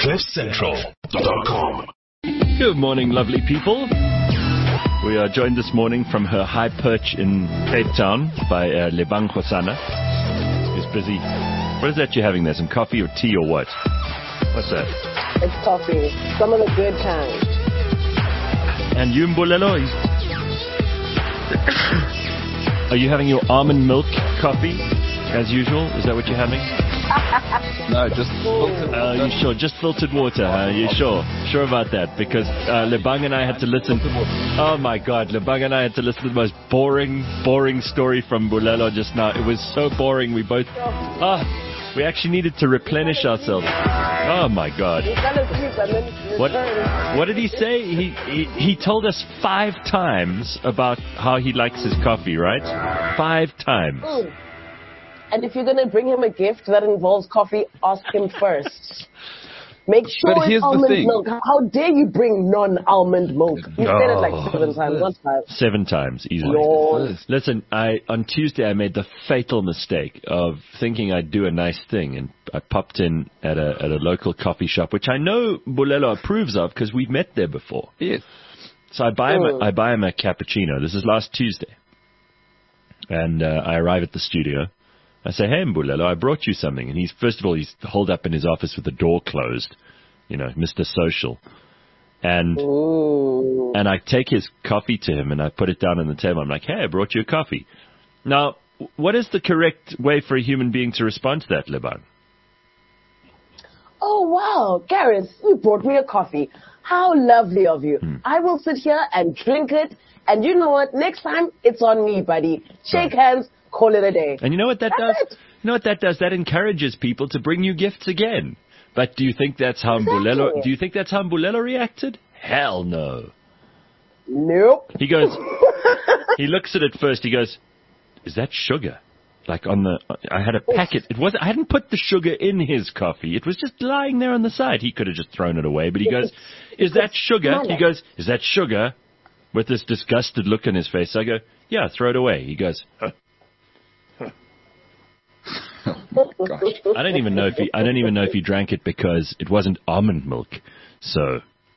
CliffCentral.com. Good morning, lovely people. We are joined this morning from her high perch in Cape Town by Lebang Khosana, who's busy. What is that you're having there? Some coffee or tea or what? What's that? It's coffee. Some of the good kind. And you, Mbulelo? Are you having your almond milk coffee as usual? Is that what you're having? No, just filtered water. You sure? Just filtered water, huh? You sure? Sure about that? Because Lebang and I had to listen. Oh my God, Lebang and I had to listen to the most boring story from Mbulelo just now. It was so boring. We both, we actually needed to replenish ourselves. Oh my God. What did he say? He told us 5 times about how he likes his coffee, right? 5 times. And if you're going to bring him a gift that involves coffee, ask him first. Make sure it's almond milk. How dare you bring non-almond milk? You said it like 7 times, not 5. 7 times, easily. Lord. Listen, on Tuesday I made the fatal mistake of thinking I'd do a nice thing, and I popped in at a local coffee shop, which I know Mbulelo approves of because we've met there before. Yes. So I buy him a cappuccino. This is last Tuesday. And I arrive at the studio. I say, hey, Mbulelo, I brought you something. And he's holed up in his office with the door closed, Mr. Social. And I take his coffee to him and I put it down on the table. I'm like, hey, I brought you a coffee. Now, what is the correct way for a human being to respond to that, Lebang? Oh, wow, Gareth, you brought me a coffee. How lovely of you. I will sit here and drink it. And you know what? Next time, it's on me, buddy. Shake hands. Call it a day. And you know what that does? You know what that does? That encourages people to bring you gifts again. But do you think that's how Mbulelo reacted? Hell no. Nope. He goes, he looks at it first, he goes, is that sugar? Like I had a packet. I hadn't put the sugar in his coffee. It was just lying there on the side. He could have just thrown it away, but he goes, is that sugar? He goes, is that sugar? With this disgusted look on his face. I go, yeah, throw it away. He goes, huh. I don't even know if he drank it because it wasn't almond milk. So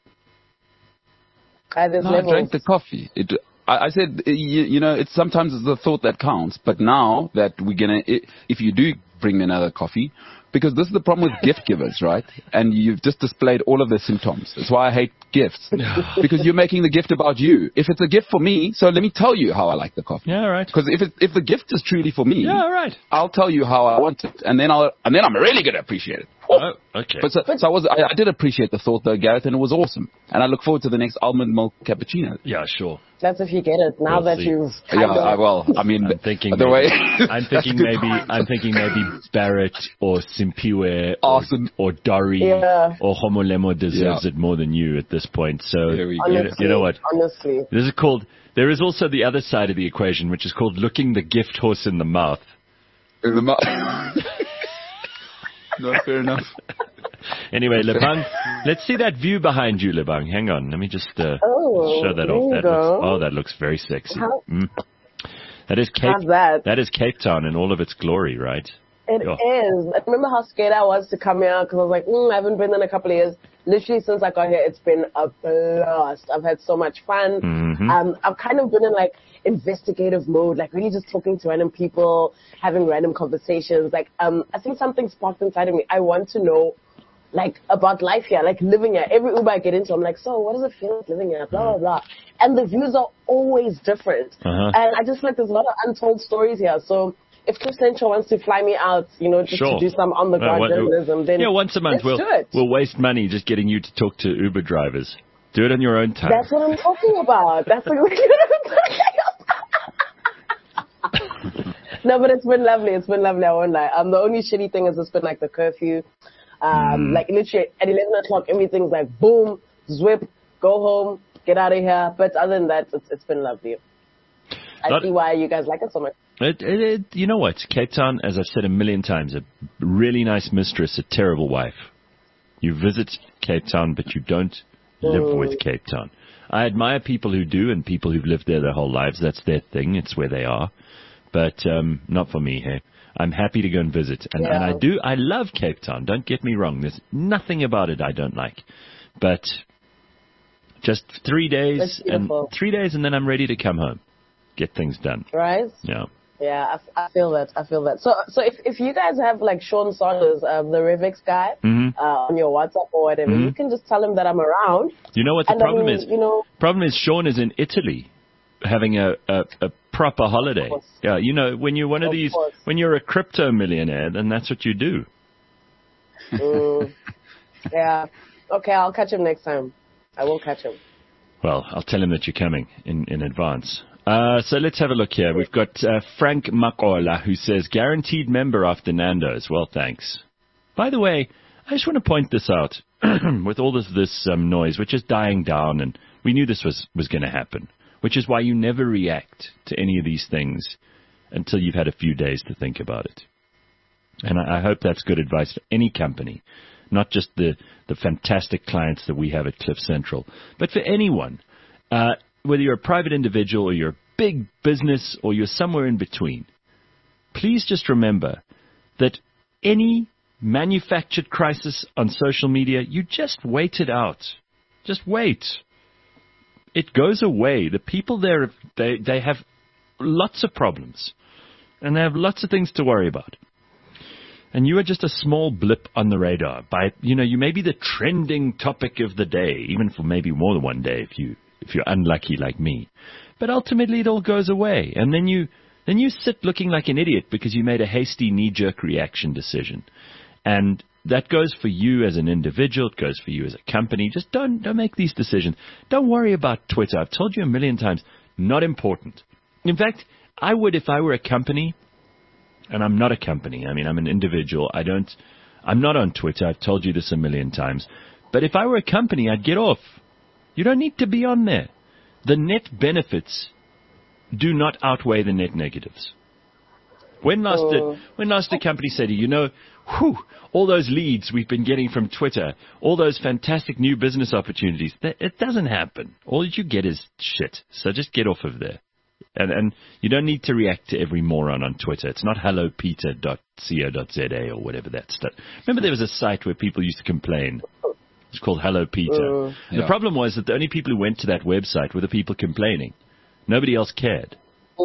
I drank the coffee. I said, it's sometimes it's the thought that counts. But now that if you do bring me another coffee, because this is the problem with gift givers, right? And you've just displayed all of the symptoms. That's why I hate gifts. Because you're making the gift about you. If it's a gift for me, so let me tell you how I like the coffee. Yeah, right. Because if the gift is truly for me, yeah, right. I'll tell you how I want it, and then I'm really gonna appreciate it. Oh, okay. But I did appreciate the thought though, Gareth, and it was awesome. And I look forward to the next almond milk cappuccino. Yeah, sure. That's if you get it. Now that you've I'm thinking maybe Barrett or Simpiwe or Dory or Homolemo deserves it more than you at this point. So you know what? Honestly, there is also the other side of the equation, which is called looking the gift horse in the mouth. No, fair enough. Anyway, Lebang, let's see that view behind you, Lebang. Hang on, let me just show that off. That looks very sexy. That is Cape Town in all of its glory, right? It is. I remember how scared I was to come here because I was like, I haven't been in a couple of years. Literally since I got here, it's been a blast. I've had so much fun. Mm-hmm. I've kind of been in like investigative mode, like really just talking to random people, having random conversations. Like, I think something sparked inside of me. I want to know, like, about life here, like living here. Every Uber I get into, I'm like, so what does it feel like living here? Blah, blah, blah. And the views are always different. And I just feel like there's a lot of untold stories here. So if Cliff Central wants to fly me out, just to do some on-the-ground journalism, then once a month we'll waste money just getting you to talk to Uber drivers. Do it on your own time. That's what I'm talking about. That's exactly what I'm talking about. No, but it's been lovely. It's been lovely. I won't lie. The only shitty thing is it's been like the curfew. Like literally at 11 o'clock, everything's like boom, zwip, go home, get out of here. But other than that, it's been lovely. I see why you guys like it so much. You know what? Cape Town, as I've said a million times, a really nice mistress, a terrible wife. You visit Cape Town, but you don't live with Cape Town. I admire people who do and people who've lived there their whole lives. That's their thing. It's where they are. But not for me, hey. I'm happy to go and visit. And I love Cape Town. Don't get me wrong. There's nothing about it I don't like. But just 3 days and 3 days and then I'm ready to come home. Get things done. Right? Yeah. Yeah, I feel that. So if you guys have like Sean Saunders, the Revix guy, on your WhatsApp or whatever, you can just tell him that I'm around. You know what the problem is? Problem is Sean is in Italy having a proper holiday. Yeah, you know, when you're when you're a crypto millionaire, then that's what you do. Yeah. Okay, I'll catch him next time. I will catch him. Well, I'll tell him that you're coming in advance. So let's have a look here. We've got Frank Makola, who says, guaranteed member after Nando's. Well, thanks. By the way, I just want to point this out. With all this noise, which is dying down, and we knew this was going to happen, which is why you never react to any of these things until you've had a few days to think about it. And I hope that's good advice for any company, not just the fantastic clients that we have at Cliff Central, but for anyone. Whether you're a private individual or you're a big business or you're somewhere in between, please just remember that any manufactured crisis on social media, you just wait it out. Just wait. It goes away. The people there, they have lots of problems and they have lots of things to worry about. And you are just a small blip on the radar. You may be the trending topic of the day, even for maybe more than one day if you're unlucky like me. But ultimately it all goes away. And then you sit looking like an idiot because you made a hasty knee-jerk reaction decision. And that goes for you as an individual. It goes for you as a company. Just don't make these decisions. Don't worry about Twitter. I've told you a million times, not important. In fact, I would if I were a company, and I'm not a company. I mean, I'm an individual. I'm not on Twitter. I've told you this a million times. But if I were a company, I'd get off. You don't need to be on there. The net benefits do not outweigh the net negatives. When last a company said, all those leads we've been getting from Twitter, all those fantastic new business opportunities, it doesn't happen. All you get is shit. So just get off of there. And you don't need to react to every moron on Twitter. It's not hellopeter.co.za or whatever that stuff. Remember there was a site where people used to complain. It's called Hello Peter. Yeah. The problem was that the only people who went to that website were the people complaining. Nobody else cared.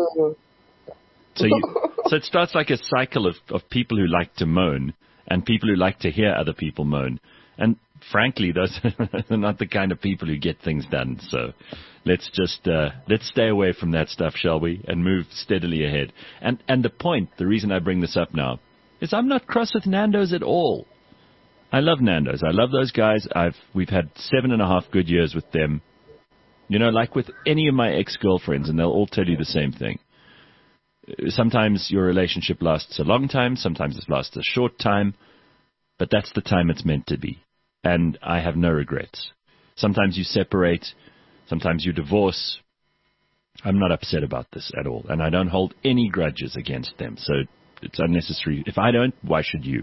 So it starts like a cycle of people who like to moan and people who like to hear other people moan. And frankly, those are not the kind of people who get things done. So let's stay away from that stuff, shall we? And move steadily ahead. And the reason I bring this up now is I'm not cross with Nando's at all. I love Nando's. I love those guys. We've had 7.5 good years with them. You know, like with any of my ex-girlfriends, and they'll all tell you the same thing. Sometimes your relationship lasts a long time. Sometimes it lasts a short time. But that's the time it's meant to be. And I have no regrets. Sometimes you separate. Sometimes you divorce. I'm not upset about this at all. And I don't hold any grudges against them. So it's unnecessary. If I don't, why should you?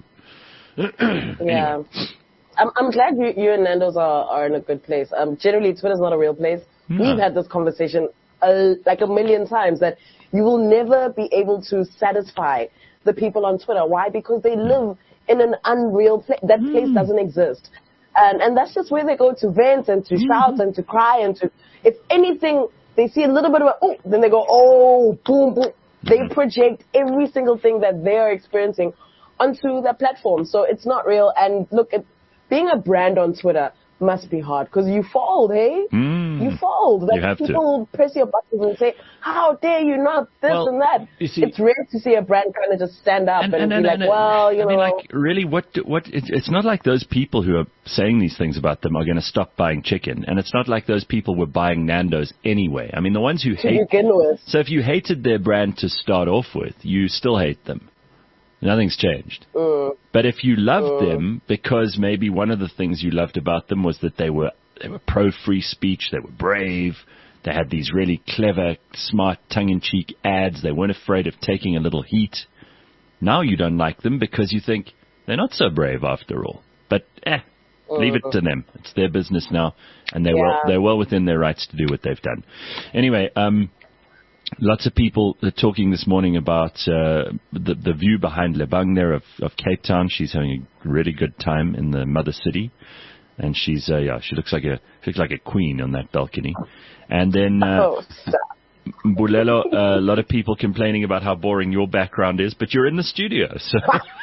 Yeah. I'm glad you and Nando's are in a good place. Generally, Twitter's not a real place. No. We've had this conversation like a million times that you will never be able to satisfy the people on Twitter. Why? Because they live in an unreal place. That place doesn't exist. And that's just where they go to vent and to shout and to cry and to, if anything, they see a little bit of then they go, boom, boom. They project every single thing that they are experiencing onto that platform. So it's not real. And look, being a brand on Twitter must be hard because you fold, hey? You fold. Like, you have people to. will press your buttons and say, how dare you not this and that. See, it's rare to see a brand kind of just stand up and be like, well, you know. I mean, like, really, it's not like those people who are saying these things about them are going to stop buying chicken. And it's not like those people were buying Nando's anyway. I mean, the ones who hate. Begin with. So if you hated their brand to start off with, you still hate them. Nothing's changed. But if you loved them because maybe one of the things you loved about them was that they were pro-free speech, they were brave, they had these really clever, smart, tongue-in-cheek ads, they weren't afraid of taking a little heat. Now you don't like them because you think they're not so brave after all. But leave it to them. It's their business now, and they're well within their rights to do what they've done. Anyway, Lots of people are talking this morning about the view behind Lebang there of Cape Town. She's having a really good time in the mother city, and she looks like a queen on that balcony. And then Mbulelo, a lot of people complaining about how boring your background is, but you're in the studio, so.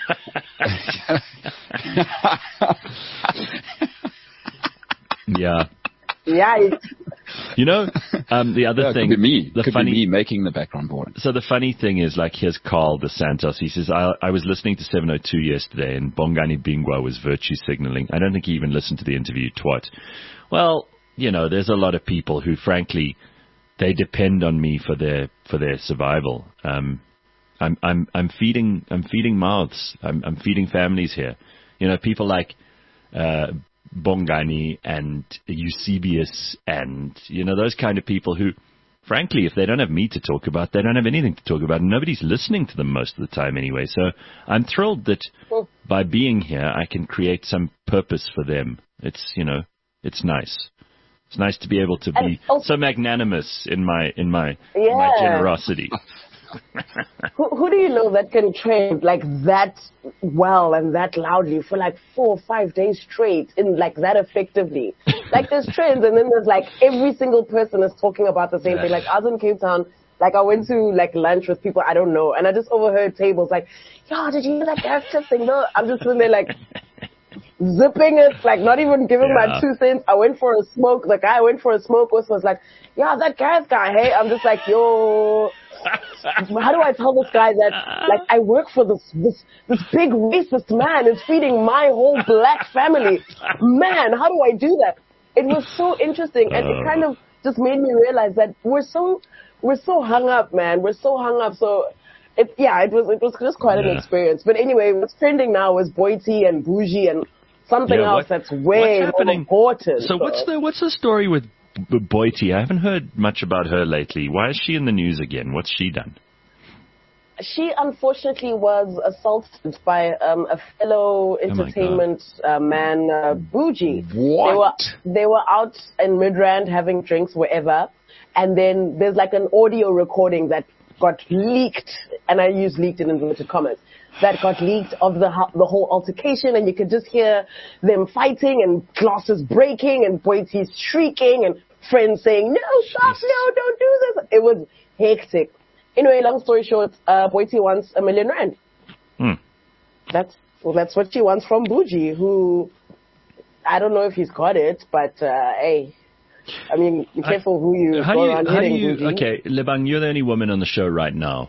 Yeah. Yeah. You know, the other thing, could be me making the background boring. So the funny thing is, like, here's Carl dos Santos. He says, I was listening to 702 yesterday, and Bongani Bingwa was virtue signaling. I don't think he even listened to the interview, twat. Well, you know, there's a lot of people who, frankly, they depend on me for their survival. I'm feeding mouths. I'm feeding families here. You know, people like Bongani and Eusebius and, you know, those kind of people who, frankly, if they don't have me to talk about, they don't have anything to talk about, and nobody's listening to them most of the time anyway. So I'm thrilled that by being here, I can create some purpose for them. It's, you know, it's nice. It's nice to be able to be so magnanimous in my generosity. Who do you know that can trade like that well and that loudly for like 4 or 5 days straight in like that effectively? Like there's trends, and then there's like every single person is talking about the same thing. Like I was in Cape Town, like I went to like lunch with people I don't know, and I just overheard tables like, "Yo, did you hear that character thing?" No, I'm just sitting there like zipping it, like not even giving my 2 cents. I went for a smoke. The guy I went for a smoke was like, "Yeah, that Gareth guy, hey." I'm just like, yo. How do I tell this guy that, like, I work for this big racist man who's feeding my whole black family? Man, how do I do that? It was so interesting, and it kind of just made me realize that we're so hung up, man. We're so hung up. So, it was just quite an experience. But anyway, what's trending now is Boity and Bougie and something else that's way more important. So what's the story with Boity? I haven't heard much about her lately. Why is she in the news again? What's she done? She unfortunately was assaulted by a fellow entertainment man, Bougie. What? They were out in Midrand having drinks wherever, and then there's like an audio recording that got leaked, and I use leaked in inverted commas, that got leaked of the whole altercation, and you could just hear them fighting and glasses breaking and Boity's shrieking and friends saying, "No, stop, no, don't do this." It was hectic. Anyway, long story short, Boity wants R1 million. That's what she wants from Bougie, who, I don't know if he's got it, but hey, I mean, be careful who you go around hitting, Bougie. Okay, Lebang, you're the only woman on the show right now.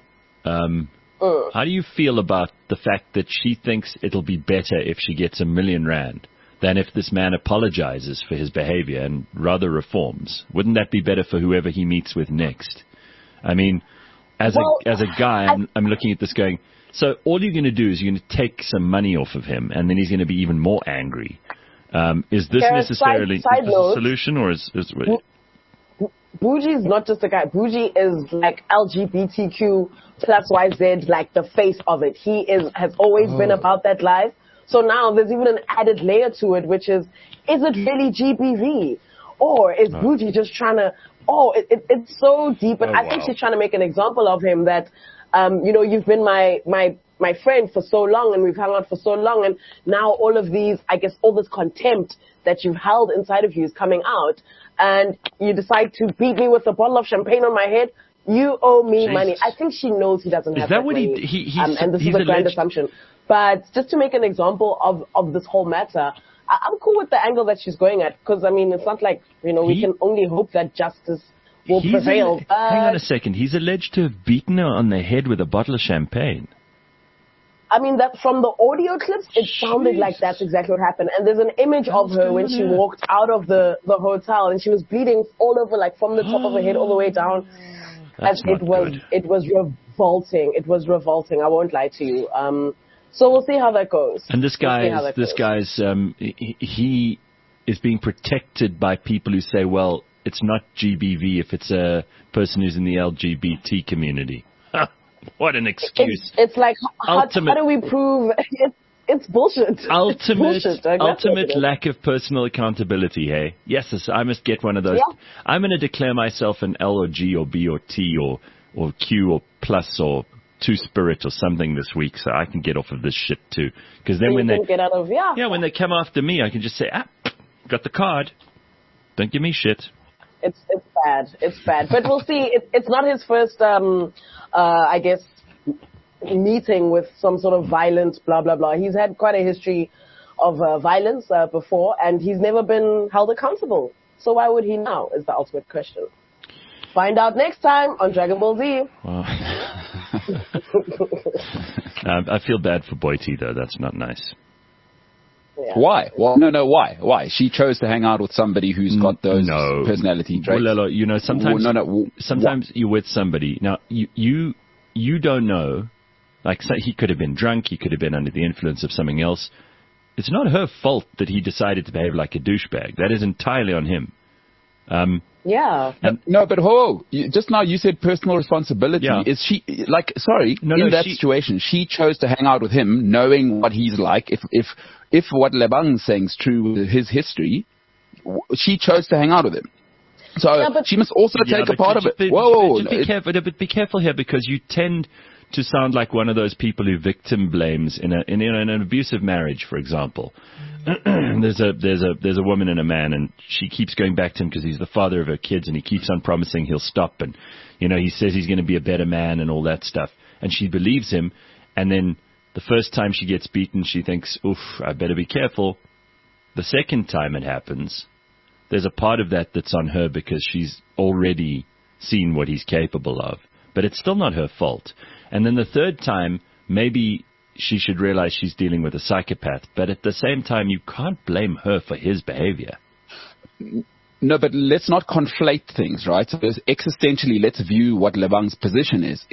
How do you feel about the fact that she thinks it'll be better if she gets R1 million than if this man apologizes for his behavior and rather reforms? Wouldn't that be better for whoever he meets with next? I mean, as a guy, I'm looking at this going, so all you're going to do is you're going to take some money off of him, and then he's going to be even more angry. Is this necessarily a solution, or is Bougie's not just a guy. Bougie is like LGBTQ plus YZ, like the face of it. He has always been about that life. So now there's even an added layer to it, which is it really GBV? Or is Bougie just trying to, it's so deep. And I think she's trying to make an example of him that, you know, you've been my friend for so long, and we've hung out for so long, and now all of these, I guess, all this contempt that you've held inside of you is coming out, and you decide to beat me with a bottle of champagne on my head. You owe me money. I think she knows he doesn't have that money. And this is a grand assumption. But just to make an example of this whole matter, I'm cool with the angle that she's going at, because, I mean, it's not like, you know, we can only hope that justice will prevail. Hang on a second. He's alleged to have beaten her on the head with a bottle of champagne. I mean, that from the audio clips, it sounded like that's exactly what happened. And there's an image of her when she walked out of the hotel, and she was bleeding all over, like from the top of her head all the way down. That's and it was revolting. It was revolting. I won't lie to you. So we'll see how that goes. And this guy's he is being protected by people who say, well, it's not GBV if it's a person who's in the LGBT community. What an excuse. It's like, how do we prove it's bullshit? Ultimate lack of personal accountability, hey? Yes, I must get one of those. Yeah. I'm going to declare myself an L or G or B or T or or Q or Plus or Two Spirit or something this week, so I can get off of this shit too. Because then So when you they can get out of when they come after me, I can just say, got the card. Don't give me shit. It's bad. It's bad. But we'll see. It's not his first, I guess, meeting with some sort of violent blah, blah, blah. He's had quite a history of violence before, and he's never been held accountable. So why would he now, is the ultimate question. Find out next time on Dragon Ball Z. Wow. I feel bad for Boity, though. That's not nice. Yeah. Why? Well, no. Why? Why? She chose to hang out with somebody who's got those personality traits. Bulelo, you know, sometimes sometimes you're with somebody. Now, you don't know. Like, he could have been drunk. He could have been under the influence of something else. It's not her fault that he decided to behave like a douchebag. That is entirely on him. Yeah. No, but just now you said personal responsibility. Yeah. Is she, like, sorry, in that situation, she chose to hang out with him knowing what he's like. If what Lebang's saying is true with his history, she chose to hang out with him. So she must also take a part of it. But be careful here, because you tend to sound like one of those people who victim blames in an abusive marriage, for example. There's a woman and a man, and she keeps going back to him because he's the father of her kids, and he keeps on promising he'll stop, and he says he's going to be a better man and all that stuff, and she believes him. And then the first time she gets beaten, she thinks, oof, I better be careful. The second time it happens, there's a part of that that's on her because she's already seen what he's capable of, but it's still not her fault. And then the third time, maybe she should realize she's dealing with a psychopath. But at the same time, you can't blame her for his behavior. No, but let's not conflate things, right? So existentially, let's view what Lebang's position is.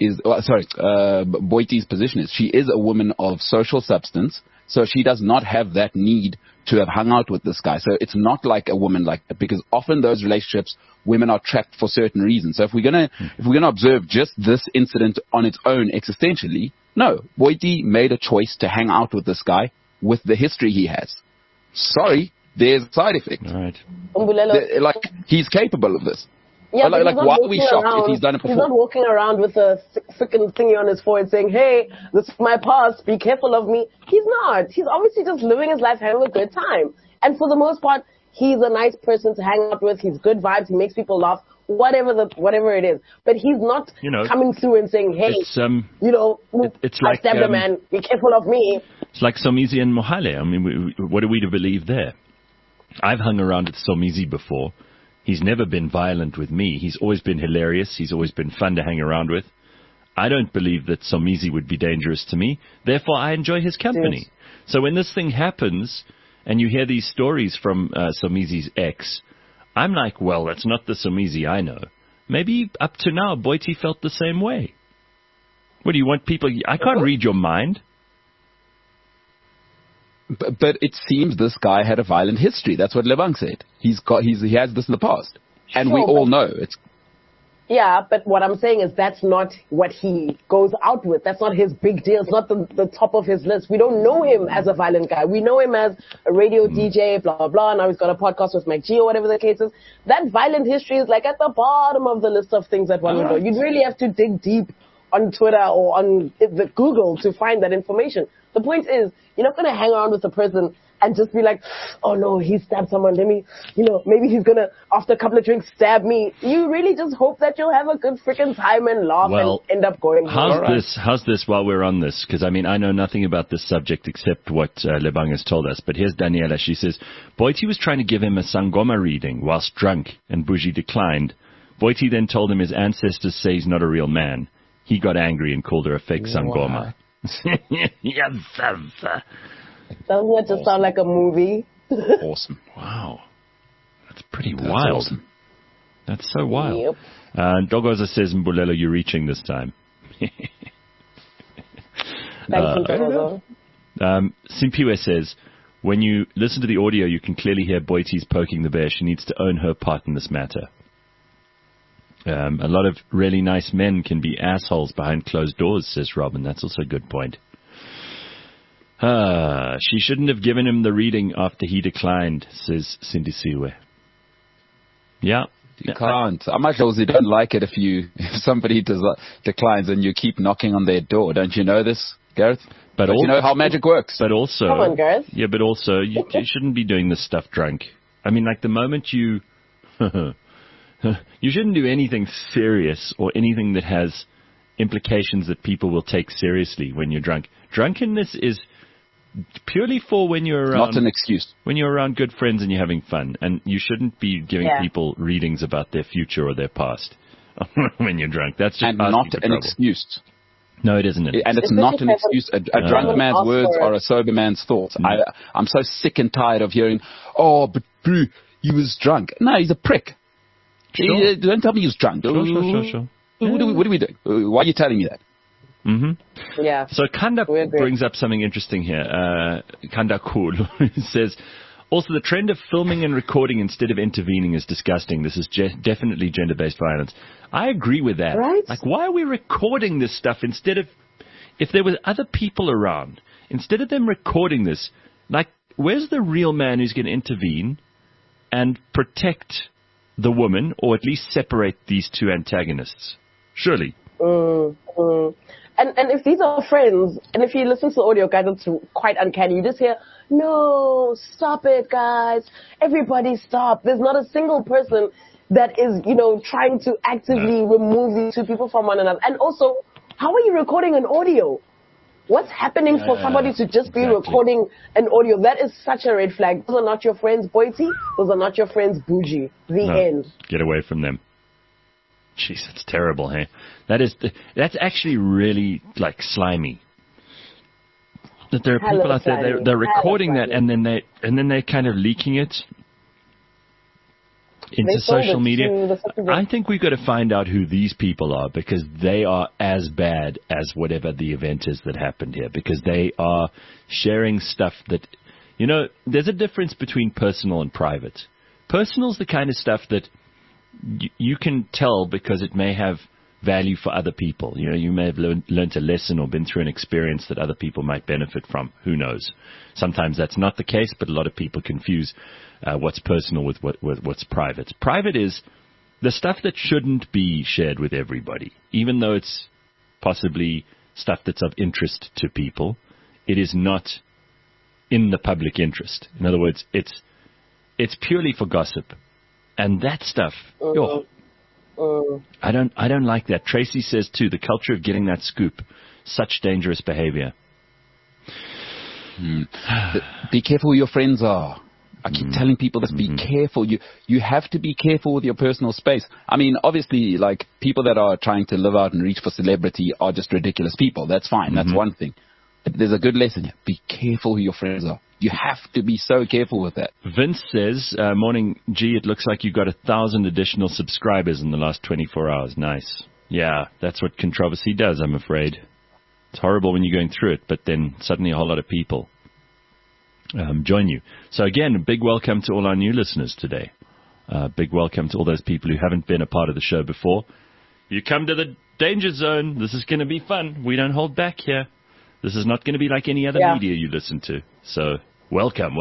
Boity's position is. She is a woman of social substance, so she does not have that need to have hung out with this guy. So it's not like a woman like that, because often those relationships, women are trapped for certain reasons. So if we're gonna observe just this incident on its own existentially, no, Boity made a choice to hang out with this guy with the history he has. Sorry, there's a side effect. All right. Like, he's capable of this. Yeah, like why are we shocked if he's done it before? He's not walking around with a freaking thingy on his forehead saying, hey, this is my past, be careful of me. He's not. He's obviously just living his life, having a good time. And for the most part, he's a nice person to hang out with. He's good vibes. He makes people laugh, whatever it is. But he's not coming through and saying, hey, it's I stabbed a man, be careful of me. It's like Somizi and Mohale. I mean, what are we to believe there? I've hung around with Somizi before. He's never been violent with me. He's always been hilarious. He's always been fun to hang around with. I don't believe that Somizi would be dangerous to me. Therefore, I enjoy his company. Yes. So when this thing happens and you hear these stories from Somizi's ex, I'm like, well, that's not the Somizi I know. Maybe up to now, Boity felt the same way. What do you want people... I can't read your mind. But it seems this guy had a violent history. That's what Lebang said. He has this in the past. And we all know it's... Yeah, but what I'm saying is that's not what he goes out with. That's not his big deal. It's not the top of his list. We don't know him as a violent guy. We know him as a radio DJ, blah, blah, blah. Now he's got a podcast with Mike G or whatever the case is. That violent history is like at the bottom of the list of things that one would know. You'd really have to dig deep on Twitter or on the Google to find that information. The point is, you're not going to hang around with a person and just be like, oh no, he stabbed someone. Let me, maybe he's going to, after a couple of drinks, stab me. You really just hope that you'll have a good freaking time and laugh and end up going home. How's this while we're on this? Because, I mean, I know nothing about this subject except what Lebang has told us. But here's Daniela. She says, Boity was trying to give him a Sangoma reading whilst drunk, and Bougie declined. Boity then told him his ancestors say he's not a real man. He got angry and called her a fake Sangoma. Doesn't that just sound like a movie? Awesome. Wow. That's pretty wild. Awesome. That's so wild. Yep. Dogoza says, Mbulelo, you're reaching this time. Thank you, Dogoza. Simpiwe says, when you listen to the audio, you can clearly hear Boity's poking the bear. She needs to own her part in this matter. A lot of really nice men can be assholes behind closed doors, says Robin. That's also a good point. She shouldn't have given him the reading after he declined, says Cindy Siwe. Yeah. You can't. Amadlozi don't like it if somebody declines and you keep knocking on their door. Don't you know this, Gareth? But you know how magic works. But also, come on, Gareth. Yeah, but also, you shouldn't be doing this stuff drunk. I mean, like the moment you shouldn't do anything serious or anything that has implications that people will take seriously when you're drunk. Drunkenness is purely for when you're around, not an excuse. When you're around good friends and you're having fun, and you shouldn't be giving people readings about their future or their past when you're drunk. That's just not an excuse. No, it isn't. And it's not an excuse. A drunk man's words are a sober man's thoughts. I'm so sick and tired of hearing, oh, but Brew, he was drunk. No, he's a prick. Sure. Don't tell me he was drunk. Sure. What are we doing? Why are you telling me that? Mm-hmm. Yeah. So Kanda brings up something interesting here. Kanda Cool says, also the trend of filming and recording instead of intervening is disgusting. This is definitely gender-based violence. I agree with that. Right? Like, why are we recording this stuff instead of, if there was other people around, instead of them recording this, like, where's the real man who's going to intervene and protect the woman, or at least separate these two antagonists? Surely. And if these are friends, and if you listen to the audio, guys, it's quite uncanny. You just hear, no, stop it, guys. Everybody stop. There's not a single person that is, trying to actively remove these two people from one another. And also, how are you recording an audio? What's happening for somebody to just be recording an audio? That is such a red flag. Those are not your friends, Boity. Those are not your friends, Bougie. The end. Get away from them. Jeez, that's terrible, hey? That's actually really, like, slimy. That there are people out there, they're recording that, and then they're kind of leaking it into social media. I think we've got to find out who these people are, because they are as bad as whatever the event is that happened here, because they are sharing stuff that, there's a difference between personal and private. Personal's the kind of stuff that you can tell because it may have value for other people. You may have learned a lesson or been through an experience that other people might benefit from. Who knows? Sometimes that's not the case, but a lot of people confuse what's personal with what's private. Private is the stuff that shouldn't be shared with everybody, even though it's possibly stuff that's of interest to people. It is not in the public interest. In other words, it's purely for gossip. And that stuff, I don't like that. Tracy says too, the culture of getting that scoop, such dangerous behavior. Be careful who your friends are. I keep telling people this, be careful. You have to be careful with your personal space. I mean, obviously, like, people that are trying to live out and reach for celebrity are just ridiculous people. That's fine. That's one thing. But there's a good lesson here. Be careful who your friends are. You have to be so careful with that. Vince says, morning, G, it looks like you got 1,000 additional subscribers in the last 24 hours. Nice. Yeah, that's what controversy does, I'm afraid. It's horrible when you're going through it, but then suddenly a whole lot of people join you. So again, a big welcome to all our new listeners today. Big welcome to all those people who haven't been a part of the show before. You come to the danger zone. This is going to be fun. We don't hold back here. This is not going to be like any other media you listen to. So welcome.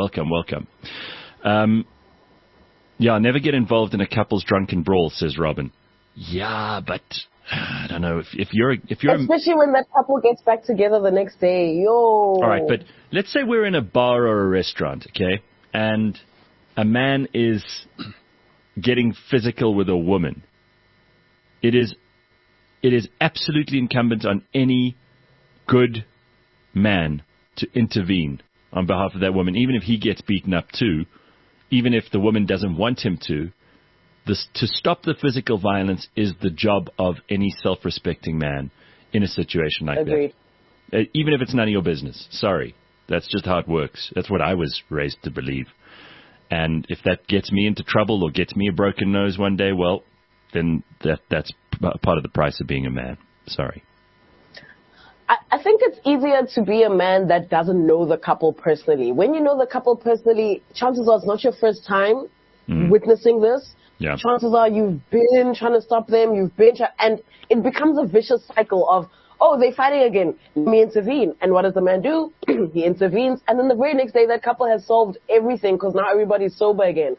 Never get involved in a couple's drunken brawl, says Robin. Yeah, but I don't know if you're especially when that couple gets back together the next day. All right, but let's say we're in a bar or a restaurant, okay, and a man is getting physical with a woman. It is absolutely incumbent on any good man to intervene on behalf of that woman, even if he gets beaten up too, even if the woman doesn't want him to. To stop the physical violence is the job of any self-respecting man in a situation like that. Even if it's none of your business. Sorry. That's just how it works. That's what I was raised to believe. And if that gets me into trouble or gets me a broken nose one day, well, then that's part of the price of being a man. Sorry. I think it's easier to be a man that doesn't know the couple personally. When you know the couple personally, chances are it's not your first time witnessing this. Yeah. Chances are you've been trying to stop them, and it becomes a vicious cycle of, they're fighting again, let me intervene. And what does the man do? He intervenes, and then the very next day that couple has solved everything because now everybody's sober again.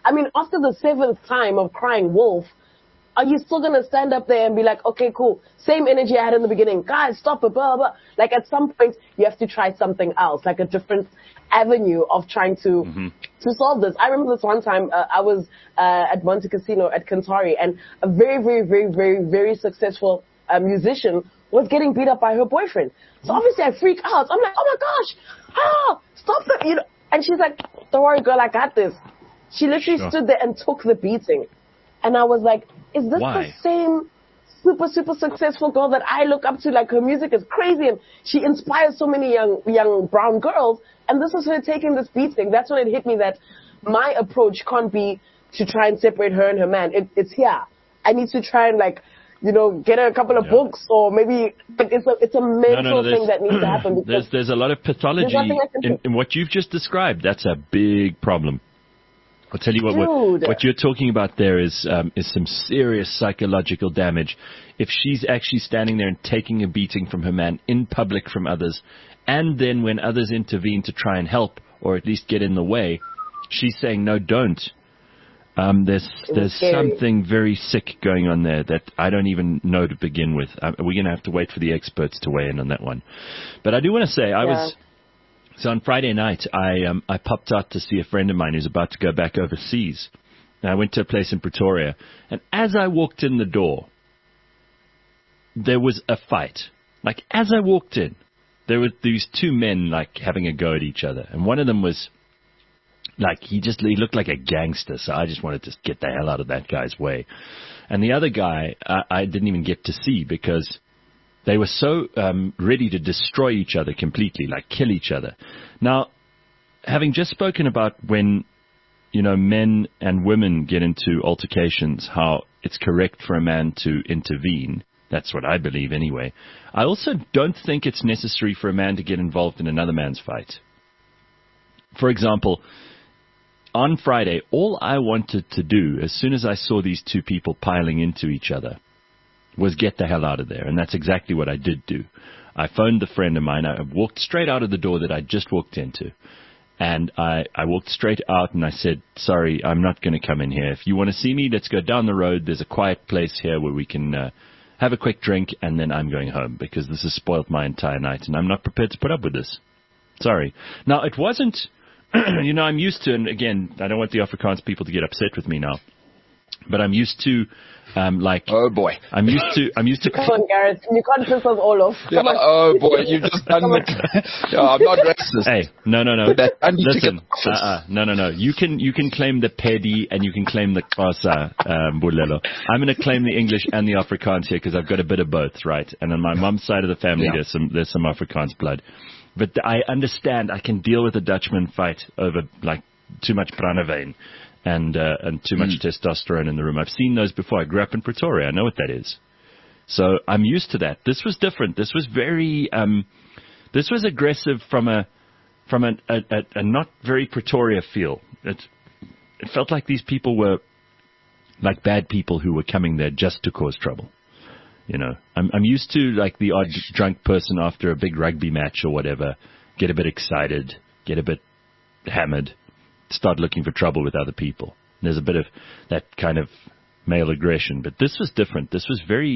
I mean, after the 7th time of crying wolf, are you still going to stand up there and be like, okay, cool, same energy I had in the beginning, guys, stop it, blah, blah. Like at some point, you have to try something else, like a different avenue of trying to solve this. I remember this one time, I was at Monte Casino at Centauri, and a very, very, very, very, very successful musician was getting beat up by her boyfriend. So obviously I freak out. I'm like, oh my gosh, stop that, you know. And she's like, don't worry, girl, I got this. She literally stood there and took the beating. And I was like, is this the same super, super successful girl that I look up to? Like, her music is crazy and she inspires so many young brown girls. And this is her taking this beating. That's when it hit me that my approach can't be to try and separate her and her man. It's here. I need to try and, like, you know, get her a couple of books, or maybe it's a mental thing that needs to happen. There's a lot of pathology in what you've just described. That's a big problem. I'll tell you what you're talking about there is some serious psychological damage. If she's actually standing there and taking a beating from her man in public from others, and then when others intervene to try and help or at least get in the way, she's saying, no, don't. There's something very sick going on there that I don't even know to begin with. We're going to have to wait for the experts to weigh in on that one. But I do want to say, So on Friday night, I popped out to see a friend of mine who's about to go back overseas. And I went to a place in Pretoria. And as I walked in the door, there was a fight. Like, as I walked in, there were these two men, like, having a go at each other. And one of them was, like, he looked like a gangster. So I just wanted to get the hell out of that guy's way. And the other guy, I didn't even get to see because they were so ready to destroy each other completely, like kill each other. Now, having just spoken about when, you know, men and women get into altercations, how it's correct for a man to intervene. That's what I believe anyway. I also don't think it's necessary for a man to get involved in another man's fight. For example, on Friday, all I wanted to do, as soon as I saw these two people piling into each other, was get the hell out of there. And that's exactly what I did do. I phoned a friend of mine. I walked straight out of the door that I just walked into. And I walked straight out and I said, sorry, I'm not going to come in here. If you want to see me, let's go down the road. There's a quiet place here where we can have a quick drink, and then I'm going home because this has spoiled my entire night and I'm not prepared to put up with this. Sorry. Now, it wasn't, you know, I'm used to, and again, I don't want the Afrikaans people to get upset with me now, but I'm used to, oh boy, I'm used to. Come on, Gareth, you can't piss us all off. Oh boy, you've just done it. I'm not racist. Hey, no. Listen, no. You can claim the Pedi and you can claim the Xhosa, Bulelo. I'm going to claim the English and the Afrikaans here because I've got a bit of both, right? And on my mum's side of the family, there's some Afrikaans blood. But I understand. I can deal with a Dutchman fight over like too much brandewyn and too much testosterone in the room. I've seen those before. I grew up in Pretoria. I know what that is. So I'm used to that. This was different. This was very, this was aggressive from a not very Pretoria feel. It felt like these people were like bad people who were coming there just to cause trouble. You know, I'm used to like the odd drunk person after a big rugby match or whatever, get a bit excited, get a bit hammered, start looking for trouble with other people. There's a bit of that kind of male aggression, but this was different. This was very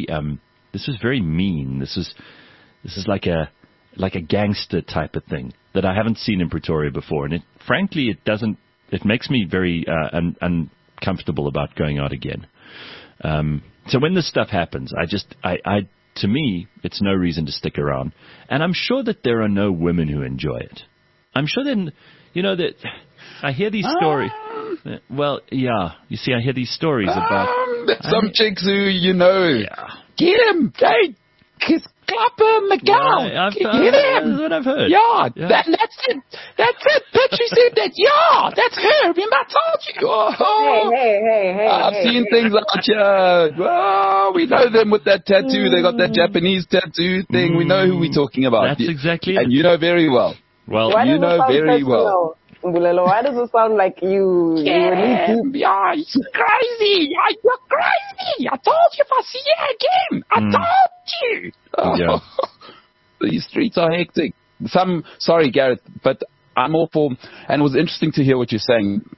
mean. This is like a gangster type of thing that I haven't seen in Pretoria before. And it makes me very uncomfortable about going out again. So when this stuff happens, to me, it's no reason to stick around. And I'm sure that there are no women who enjoy it. I'm sure that, you know, that I hear these stories. Well, yeah. You see, I hear these stories about some chicks who, you know, get him, hey, Klapper McGowan, get him. That's what I've heard. Yeah. That's it. Petrie said that. Yeah, that's her. Remember I told you. Oh. Hey. I've seen things out here. Oh, we know them with that tattoo. They got that Japanese tattoo thing. We know who we're talking about. That's exactly it. And you know very well. Well, you know very well. Bulelo, why does it sound like you yeah, it's crazy. You're crazy. I told you if I see you again. I told you. Yeah. These streets are hectic. Sorry, Gareth, but I'm all for, and it was interesting to hear what you're saying.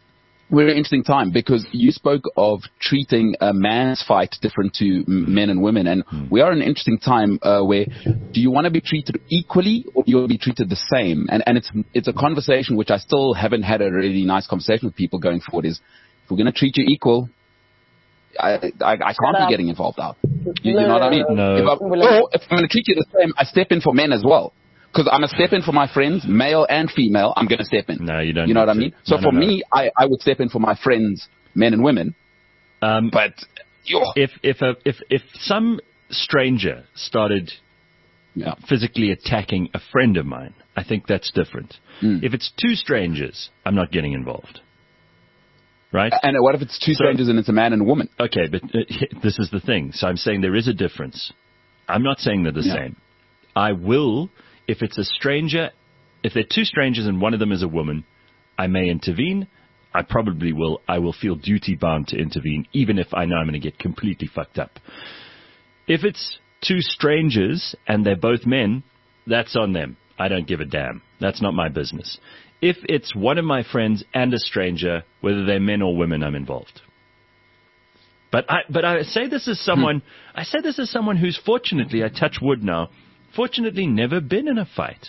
We're in an interesting time because you spoke of treating a man's fight different to men and women. And we are in an interesting time where do you want to be treated equally or do you want to be treated the same? And it's a conversation which I still haven't had a really nice conversation with people going forward is if we're going to treat you equal, I can't be getting involved out. You know what I mean? No. If I'm going to treat you the same, I step in for men as well. Because I'm a step in for my friends, male and female, I'm going to step in. No, you don't. You know what I mean? So no, for me, I would step in for my friends, men and women. But if some stranger started physically attacking a friend of mine, I think that's different. If it's two strangers, I'm not getting involved. Right? And what if it's two strangers and it's a man and a woman? Okay, but this is the thing. So I'm saying there is a difference. I'm not saying they're the same. I will, if it's a stranger, if they're two strangers and one of them is a woman, I may intervene. I probably will. I will feel duty bound to intervene, even if I know I'm going to get completely fucked up. If it's two strangers and they're both men, that's on them. I don't give a damn. That's not my business. If it's one of my friends and a stranger, whether they're men or women, I'm involved. But I say this as someone, I say this as someone who's fortunately, I touch wood now, fortunately never been in a fight.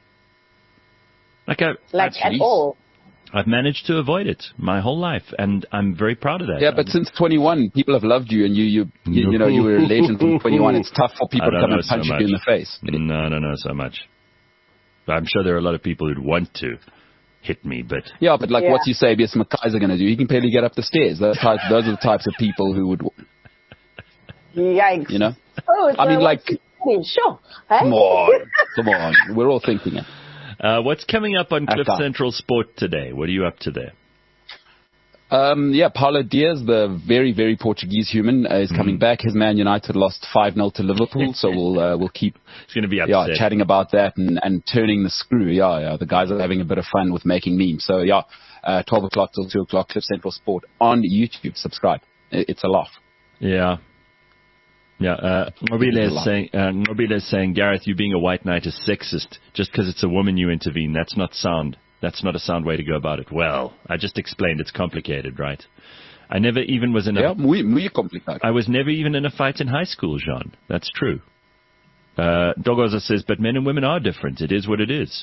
At all. I've managed to avoid it my whole life, and I'm very proud of that. Yeah, but since 21, people have loved you, and you were a legend from 21. It's tough for people to come and punch you in the face. No, I don't know so much. I'm sure there are a lot of people who'd want to hit me, but... Yeah, but what's Eusebius McKaiser going to do? He can barely get up the stairs. Those are the types of people who would... Yikes. You know? Oh, I mean, sure. Hey? Come on. We're all thinking it. What's coming up on Cliff Central Sport today? What are you up to there? Paulo Diaz, the very, very Portuguese human, is coming back. His Man United lost 5-0 to Liverpool, so we'll keep He's going to be upset. Chatting about that and turning the screw. The guys are having a bit of fun with making memes. So 12 o'clock till 2 o'clock, Cliff Central Sport on YouTube. Subscribe. It's a laugh. Yeah. Nobile is saying, Gareth, you being a white knight is sexist. Just because it's a woman you intervene, that's not sound. That's not a sound way to go about it. Well, I just explained it's complicated, right? I never even was in a... muy complicated. I was never even in a fight in high school, Jean. That's true. Dogoza says, but men and women are different. It is what it is.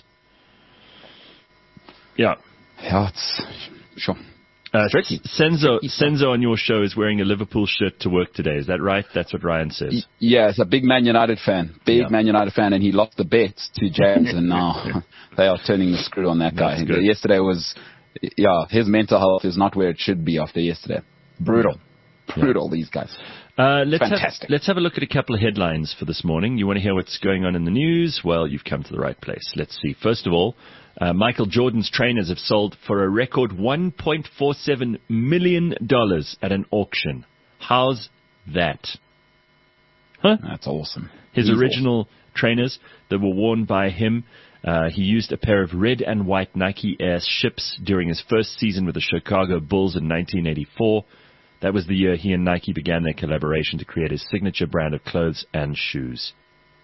Yeah. Yeah, it's... Sure. Senzo on your show is wearing a Liverpool shirt to work today. Is that right? That's what Ryan says. Yeah, it's a big Man United fan. Man United fan, and he lost the bet to James, and now they are turning the screw on that guy. Yesterday was, his mental health is not where it should be after yesterday. Brutal, these guys. Fantastic. Let's have a look at a couple of headlines for this morning. You want to hear what's going on in the news? Well, you've come to the right place. Let's see. First of all, Michael Jordan's trainers have sold for a record $1.47 million at an auction. How's that? Huh? That's awesome. His original trainers that were worn by him, he used a pair of red and white Nike Air ships during his first season with the Chicago Bulls in 1984. That was the year he and Nike began their collaboration to create his signature brand of clothes and shoes.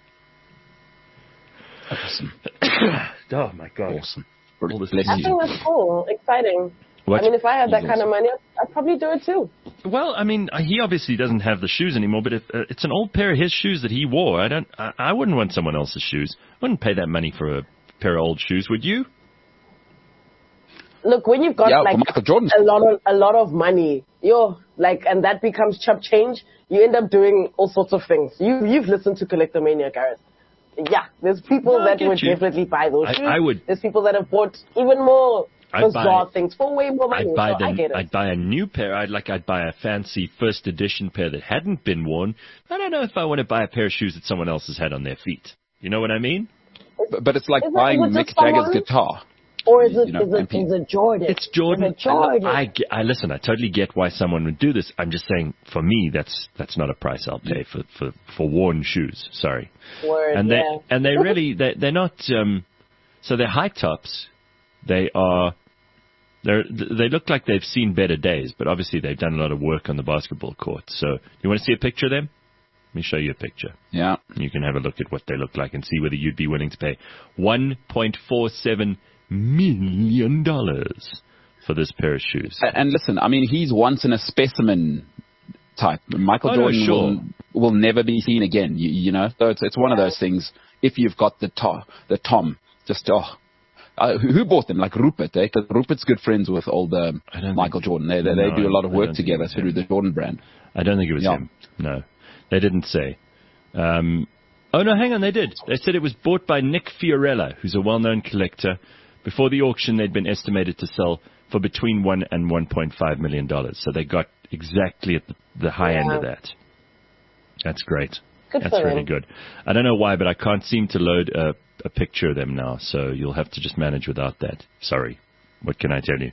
Awesome. Oh, my God. Awesome. I think that's cool. Exciting. What? I mean, if I had that kind of money, I'd probably do it too. Well, I mean, he obviously doesn't have the shoes anymore, but if it's an old pair of his shoes that he wore. I wouldn't want someone else's shoes. I wouldn't pay that money for a pair of old shoes, would you? Look, when you've got a lot of money, and that becomes chump change, you end up doing all sorts of things. You've listened to Collectomania, Gareth. Yeah, there's people that would definitely buy those shoes. I would. There's people that have bought even more bizarre things for way more money. I get it. I'd buy a new pair. I'd buy a fancy first edition pair that hadn't been worn. I don't know if I want to buy a pair of shoes that someone else has had on their feet. You know what I mean? But it's like buying Mick Jagger's guitar. Or is it Jordan? It's Jordan. Is it Jordan? I listen. I totally get why someone would do this. I'm just saying, for me, that's not a price I'll pay for worn shoes. Sorry. Word, and they really they're not. So they're high tops. They look like they've seen better days, but obviously they've done a lot of work on the basketball court. So you want to see a picture of them? Let me show you a picture. Yeah. You can have a look at what they look like and see whether you'd be willing to pay $1.47 million for this pair of shoes. And listen, I mean, he's once in a specimen type. Michael Jordan sure. will never be seen again, you know? So it's one of those things, if you've got the Tom, just, who bought them? Like Rupert, eh? Because Rupert's good friends with older Michael Jordan. They do a lot of work together through the Jordan brand. I don't think it was him. No, they didn't say. Oh, no, hang on, they did. They said it was bought by Nick Fiorella, who's a well-known collector. Before the auction, they'd been estimated to sell for between $1 and $1.5 million. So they got exactly at the high end of that. That's great. That's really good. I don't know why, but I can't seem to load a picture of them now, so you'll have to just manage without that. Sorry. What can I tell you?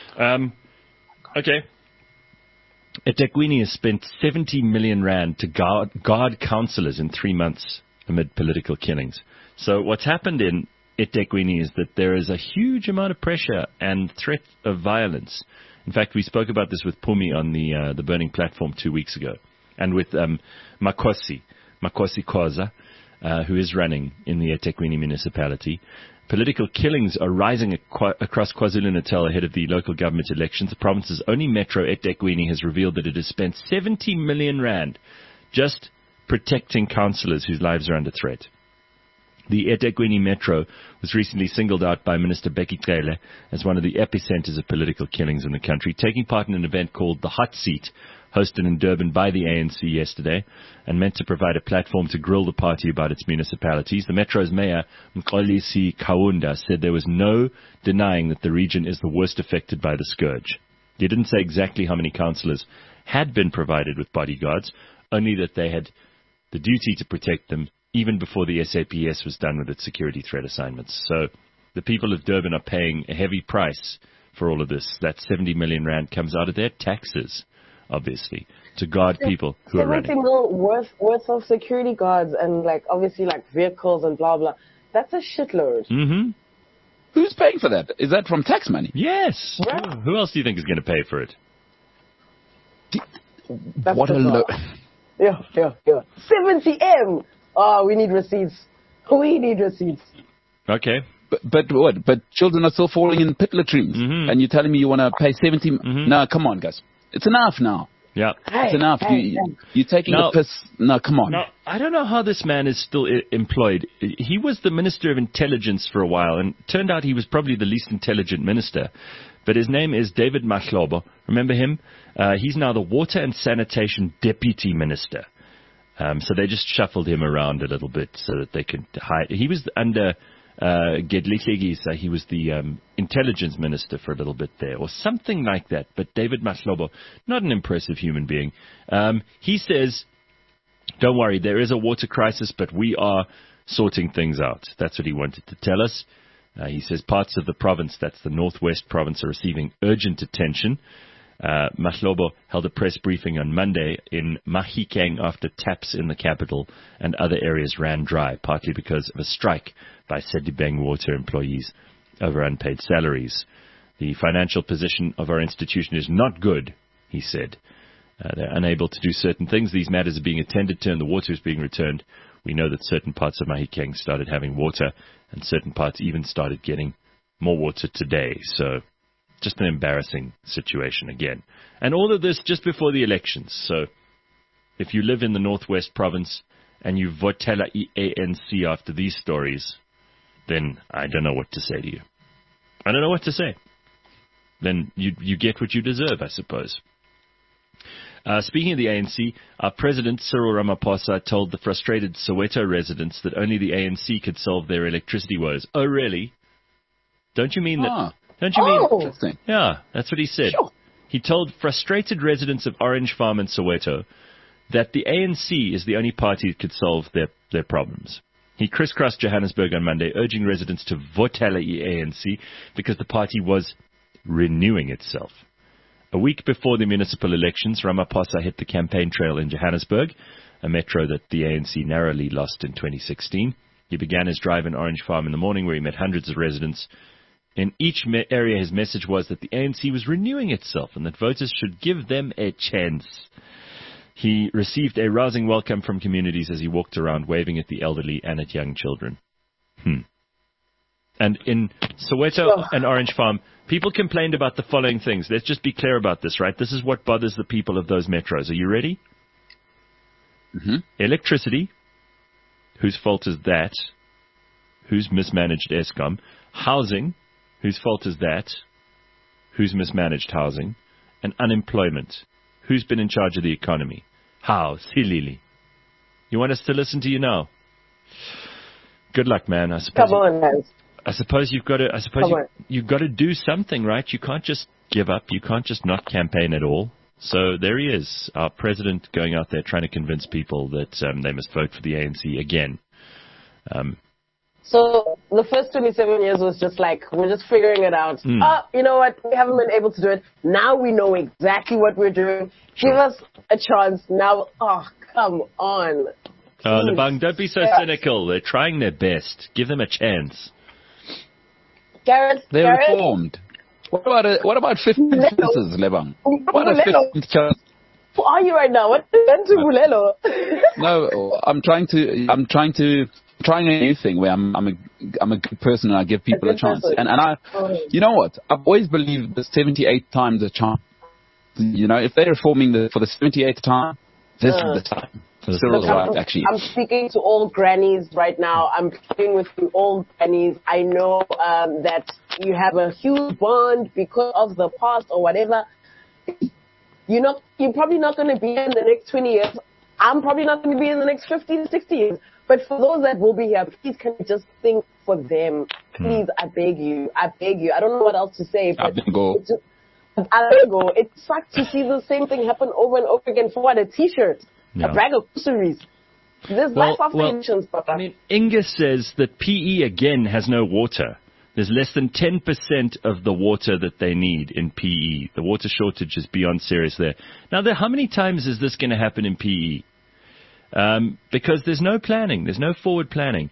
Okay. eThekwini has spent 70 million rand to guard councillors in 3 months amid political killings. So what's happened in eThekwini is that there is a huge amount of pressure and threat of violence. In fact, we spoke about this with Pumi on the Burning Platform 2 weeks ago, and with Makosi Khoza, who is running in the eThekwini municipality. Political killings are rising across KwaZulu-Natal ahead of the local government elections. The province's only metro, eThekwini, has revealed that it has spent 70 million rand just protecting councillors whose lives are under threat. The eThekwini Metro was recently singled out by Minister Becky Cele as one of the epicenters of political killings in the country, taking part in an event called The Hot Seat, hosted in Durban by the ANC yesterday, and meant to provide a platform to grill the party about its municipalities. The Metro's mayor, Mxolisi Kaunda, said there was no denying that the region is the worst affected by the scourge. He didn't say exactly how many councillors had been provided with bodyguards, only that they had the duty to protect them even before the SAPS was done with its security threat assignments. So the people of Durban are paying a heavy price for all of this. That 70 million rand comes out of their taxes, obviously, to guard people who are running. 70 mil worth of security guards and, like, obviously, like, vehicles and blah, blah. That's a shitload. Mm-hmm. Who's paying for that? Is that from tax money? Yes. Right. Who else do you think is going to pay for it? What a load. Yeah. 70M! Oh, we need receipts. Okay. But what? But children are still falling in pit latrines. Mm-hmm. And you're telling me you want to pay 70? Mm-hmm. No, come on, guys. It's enough now. Yeah. It's enough. You're taking the piss. No, come on. Now, I don't know how this man is still employed. He was the Minister of Intelligence for a while, and it turned out he was probably the least intelligent minister. But his name is David Mahlobo. Remember him? He's now the Water and Sanitation Deputy Minister. So they just shuffled him around a little bit so that they could hide. He was under Gedlehle Gisa. He was the intelligence minister for a little bit there, or something like that. But David Mahlobo, not an impressive human being. He says, don't worry, there is a water crisis, but we are sorting things out. That's what he wanted to tell us. He says parts of the province, that's the Northwest province, are receiving urgent attention. Mahlobo held a press briefing on Monday in Mahikeng after taps in the capital and other areas ran dry, partly because of a strike by Sedibeng water employees over unpaid salaries. The financial position of our institution is not good, he said. They're unable to do certain things. These matters are being attended to and the water is being returned. We know that certain parts of Mahikeng started having water and certain parts even started getting more water today. So just an embarrassing situation again. And all of this just before the elections. So if you live in the Northwest province and you votela ANC after these stories, then I don't know what to say to you. I don't know what to say. Then you get what you deserve, I suppose. Speaking of the ANC, our president, Cyril Ramaphosa, told the frustrated Soweto residents that only the ANC could solve their electricity woes. Oh, really? Don't you mean that? Don't you mean? Interesting. Yeah, that's what he said. Sure. He told frustrated residents of Orange Farm in Soweto that the ANC is the only party that could solve their problems. He crisscrossed Johannesburg on Monday, urging residents to votela ANC because the party was renewing itself. A week before the municipal elections, Ramaphosa hit the campaign trail in Johannesburg, a metro that the ANC narrowly lost in 2016. He began his drive in Orange Farm in the morning where he met hundreds of residents. In each area, his message was that the ANC was renewing itself and that voters should give them a chance. He received a rousing welcome from communities as he walked around, waving at the elderly and at young children. And in Soweto and Orange Farm, people complained about the following things. Let's just be clear about this, right? This is what bothers the people of those metros. Are you ready? Mm-hmm. Electricity. Whose fault is that? Who's mismanaged Eskom? Housing. Whose fault is that? Who's mismanaged housing? And unemployment. Who's been in charge of the economy? How? Silili. You want us to listen to you now? Good luck, man. I suppose. Come on, man. I suppose you've got to. You've got to do something, right? You can't just give up. You can't just not campaign at all. So there he is, our president, going out there trying to convince people that they must vote for the ANC again. So the first 27 years was just like, we're just figuring it out. You know what? We haven't been able to do it. Now we know exactly what we're doing. Give us a chance. Now, come on. Lebang, don't be so cynical. They're trying their best. Give them a chance. Gareth, They're reformed. What about 15 chances, Lebang? What a 15th chance? Who are you right now? What is Bulelo? No, I'm trying a new thing where I'm a good person and I give people a chance. And I, you know what? I've always believed the 78 times a chance. You know, if they're reforming for the 78th time, this is the time. Cyril's right, actually. I'm speaking to all grannies right now. I'm speaking with you all grannies. I know that you have a huge bond because of the past or whatever. You're probably not going to be in the next 20 years. I'm probably not going to be in the next 50 to 60 years. But for those that will be here, please can you just think for them. Please, I beg you. I don't know what else to say. But it sucks to see the same thing happen over and over again for what? A T-shirt. A bag of groceries. There's life after elections, Papa. I mean, Inga says that PE again has no water. There's less than 10% of the water that they need in PE. The water shortage is beyond serious there. Now, how many times is this going to happen in PE? Because there's no planning. There's no forward planning.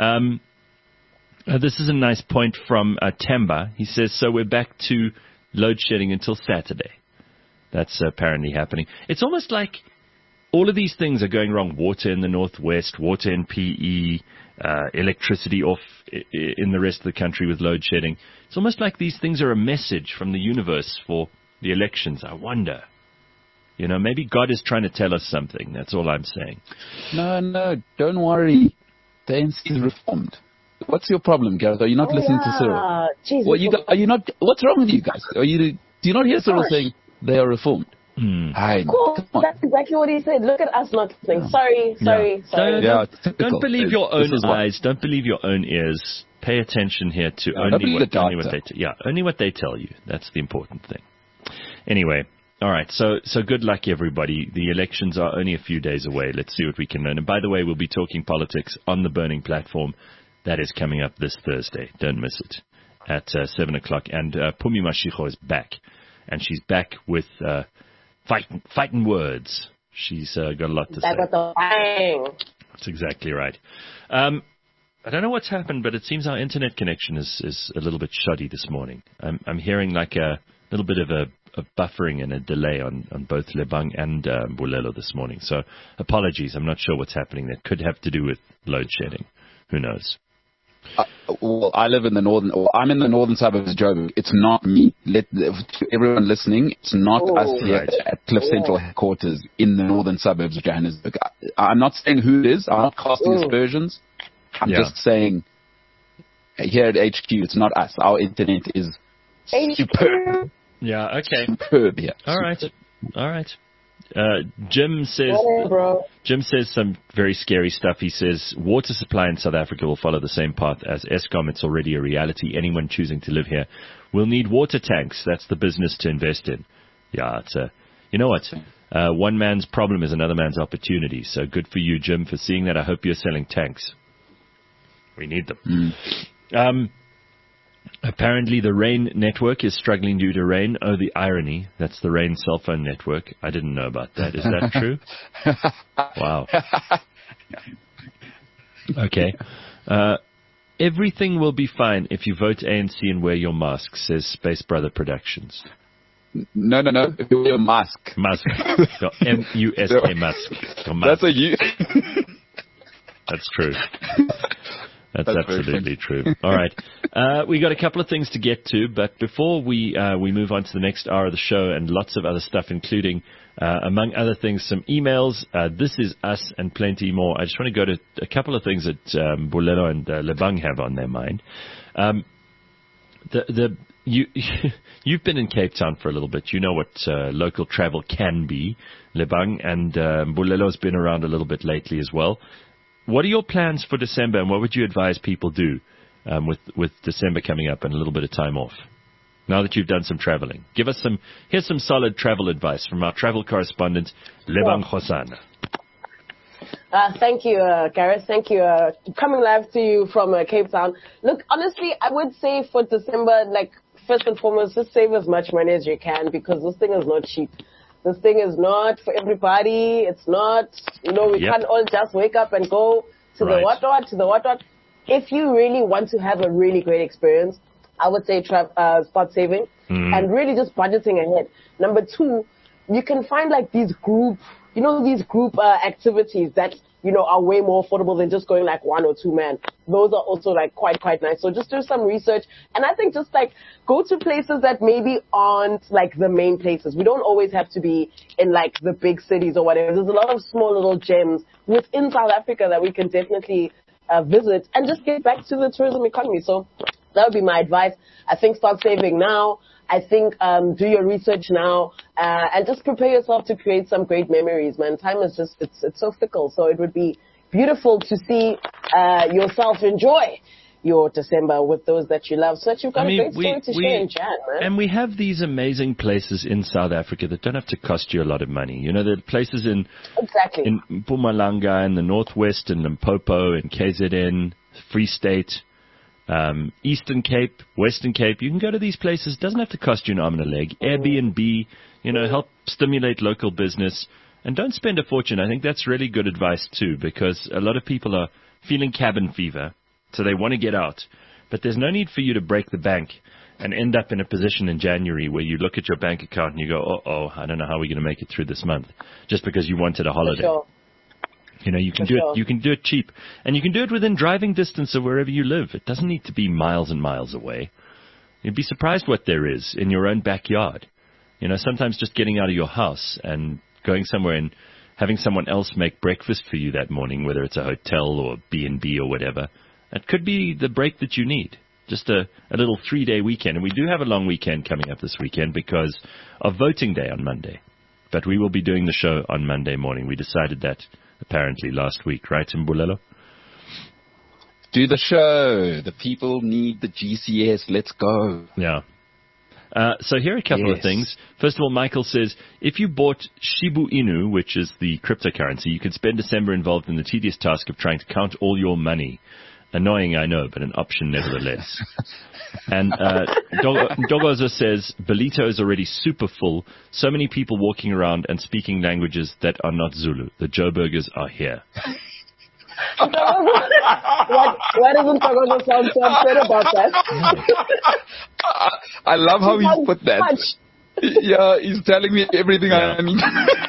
This is a nice point from Temba. He says, so we're back to load shedding until Saturday. That's apparently happening. It's almost like all of these things are going wrong. Water in the northwest, water in PE, electricity off in the rest of the country with load shedding. It's almost like these things are a message from the universe for the elections. I wonder. You know, maybe God is trying to tell us something. That's all I'm saying. No, don't worry. The ANC is reformed. What's your problem, Gareth? Are you not listening to Cyril? Jesus. Well, are you not? What's wrong with you guys? Do you not hear Cyril saying they are reformed? Cool. That's exactly what he said. Look at us not listening. Sorry. Don't believe your own eyes. Don't believe your own ears. Pay attention here to only what they tell you. That's the important thing. Anyway, all right. So good luck, everybody. The elections are only a few days away. Let's see what we can learn. And by the way, we'll be talking politics on the Burning Platform. That is coming up this Thursday. Don't miss it at 7 o'clock. And Pumi Mashiko is back, and she's back with. Fighting words. She's got a lot to say. That's exactly right. I don't know what's happened, but it seems our internet connection is a little bit shoddy this morning. I'm hearing like a little bit of a buffering and a delay on both Lebang and Bulelo this morning. So apologies. I'm not sure what's happening. That could have to do with load shedding. Who knows? Well, I'm in the northern suburbs of Joburg. It's not me. To everyone listening, it's not us here at Cliff Central headquarters in the northern suburbs of Johannesburg. I'm not saying who it is. I'm not casting aspersions. I'm just saying here at HQ, it's not us. Our internet is superb. Yeah, okay. Superb, yeah. All right. Jim says some very scary stuff. He says water supply in South Africa will follow the same path as Eskom. It's already a reality. Anyone choosing to live here will need water tanks. That's the business to invest in. Yeah, you know what? One man's problem is another man's opportunity. So good for you, Jim, for seeing that. I hope you're selling tanks. We need them. Apparently, the Rain network is struggling due to rain. Oh, the irony. That's the Rain cell phone network. I didn't know about that. Is that true? Wow. Okay. Everything will be fine if you vote ANC and wear your mask, says Space Brother Productions. No. If you wear a mask. Mask. M-U-S-K, mask. That's a you. That's true. That's absolutely true. All right. We got a couple of things to get to, but before we move on to the next hour of the show and lots of other stuff, including, among other things, some emails, This Is Us and plenty more. I just want to go to a couple of things that Bulelo and Lebang have on their mind. You've been in Cape Town for a little bit. You know what local travel can be, Lebang, and Bulelo's been around a little bit lately as well. What are your plans for December, and what would you advise people do with December coming up and a little bit of time off? Now that you've done some traveling, here's some solid travel advice from our travel correspondent, Lebang Khosana. Thank you, Gareth. Thank you. Coming live to you from Cape Town. Look, honestly, I would say for December, like, first and foremost, just save as much money as you can, because this thing is not cheap. This thing is not for everybody. It's not, we can't all just wake up and go to the what. If you really want to have a really great experience, I would say start saving and really just budgeting ahead. Number two, you can find like these group activities that, are way more affordable than just going like 1 or 2 men. Those are also like quite nice. So just do some research. And I think just like go to places that maybe aren't like the main places. We don't always have to be in like the big cities or whatever. There's a lot of small little gems within South Africa that we can definitely visit and just get back to the tourism economy. So that would be my advice. I think start saving now. I think do your research now and just prepare yourself to create some great memories, man. Time is just, it's so fickle. So it would be beautiful to see yourself enjoy your December with those that you love. So that you've got a great story to share in Jan, man. And we have these amazing places in South Africa that don't have to cost you a lot of money. There are places in Mpumalanga, in the Northwest, in Limpopo, in KZN, Free State, Eastern Cape, Western Cape. You can go to these places. It doesn't have to cost you an arm and a leg. Airbnb, help stimulate local business. And don't spend a fortune. I think that's really good advice too, because a lot of people are feeling cabin fever, so they want to get out. But there's no need for you to break the bank and end up in a position in January where you look at your bank account and you go, I don't know how we're going to make it through this month, just because you wanted a holiday. For sure. You can do it. You can do it cheap, and you can do it within driving distance of wherever you live. It doesn't need to be miles and miles away. You'd be surprised what there is in your own backyard. Sometimes just getting out of your house and going somewhere and having someone else make breakfast for you that morning, whether it's a hotel or B&B or whatever, that could be the break that you need. Just a little 3-day weekend, and we do have a long weekend coming up this weekend because of voting day on Monday. But we will be doing the show on Monday morning. We decided that apparently last week, right, Mbulelo? Do the show. The people need the GCS. Let's go. Yeah. So here are a couple of things. First of all, Michael says, if you bought Shibu Inu, which is the cryptocurrency, you could spend December involved in the tedious task of trying to count all your money. Annoying, I know, but an option nevertheless. And Dogoza says, Belito is already super full. So many people walking around and speaking languages that are not Zulu. The Joburgers are here. Why doesn't Dogoza sound so upset about that? I love how he put that. Yeah, he's telling me everything I need.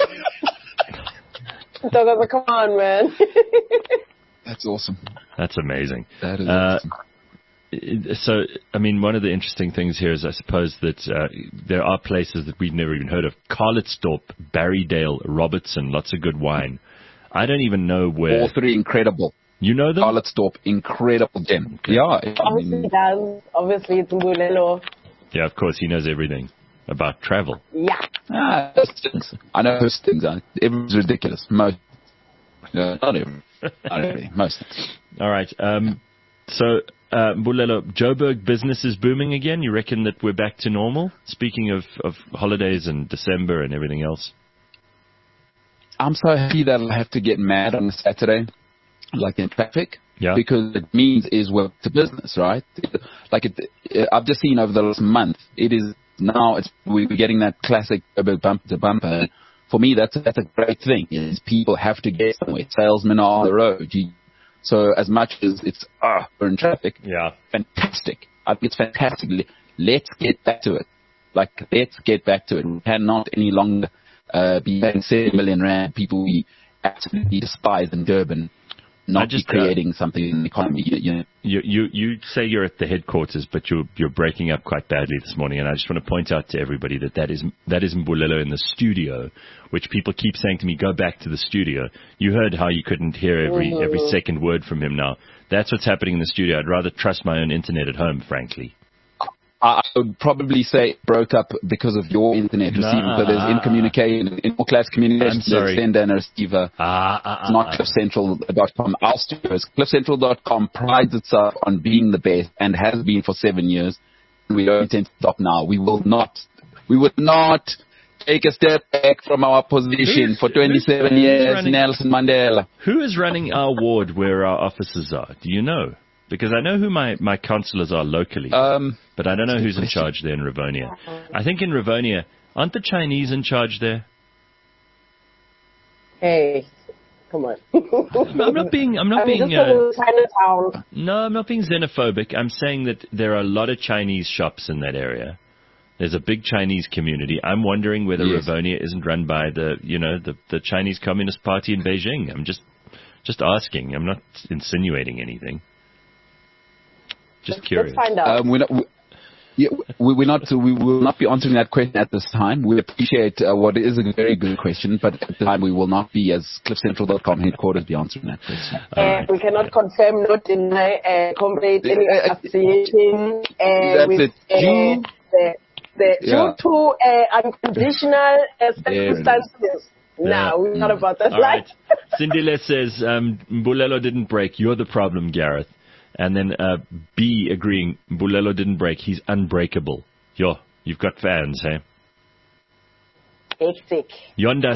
Dogoza, come on, man. That's awesome. That's amazing. That is awesome. So, one of the interesting things here is, I suppose, that there are places that we've never even heard of. Carlitsdorp, Barrydale, Robertson, lots of good wine. I don't even know where. All three incredible. You know them? Carlitsdorp, incredible gem. Okay. Yeah. Obviously he does. Obviously it's Mbulelo. Yeah, of course, he knows everything about travel. Yeah. Those things. I know those things. Everyone's ridiculous. Most. Not everyone. Not everything. Most. All right. So, Mbulelo, Joburg business is booming again. You reckon that we're back to normal? Speaking of holidays and December and everything else. I'm so happy that I have to get mad on a Saturday, like in traffic. Yeah. Because it means is work to business, right? I've just seen over the last month, we're getting that classic bumper to bumper. For me, that's a great thing. Is people have to get somewhere. Salesmen are on the road. So as much as it's we're in traffic, fantastic. I think it's fantastic. Let's get back to it. Let's get back to it. We cannot any longer be paying 7 million rand. People we absolutely despise in Durban not be creating something in the economy. You say you're at the headquarters, but you're breaking up quite badly this morning, and I just want to point out to everybody that is Mbulelo in the studio, which people keep saying to me, go back to the studio. You heard how you couldn't hear every second word from him now. That's what's happening in the studio. I'd rather trust my own internet at home, frankly. I would probably say it broke up because of your internet receiver. So there's in class communication, there's sender and a receiver. It's not CliffCentral.com. Our studios, CliffCentral.com prides itself on being the best and has been for 7 years. We don't intend to stop now. We would not take a step back from our position for 27 years, Nelson Mandela. Who is running our ward where our offices are? Do you know? Because I know who my councillors are locally, but I don't know who's in charge there in Rivonia. I think in Rivonia, aren't the Chinese in charge there? Hey, come on. I'm not being. Chinatown. No, I'm not being xenophobic. I'm saying that there are a lot of Chinese shops in that area. There's a big Chinese community. I'm wondering whether Rivonia isn't run by the Chinese Communist Party in Beijing. I'm just asking. I'm not insinuating anything. Just curious. Let's find out. We will not be answering that question at this time. We appreciate what is a very good question, but at the time we will not be, as CliffCentral.com headquarters, be answering that question. We cannot confirm, not deny, comrade, any association with due to unconditional circumstances. No, we're not about that. Right. Sindile says, Mbulelo didn't break. You're the problem, Gareth. And then B agreeing, Mbulelo didn't break. He's unbreakable. You've got fans, hey? Hectic. Yonda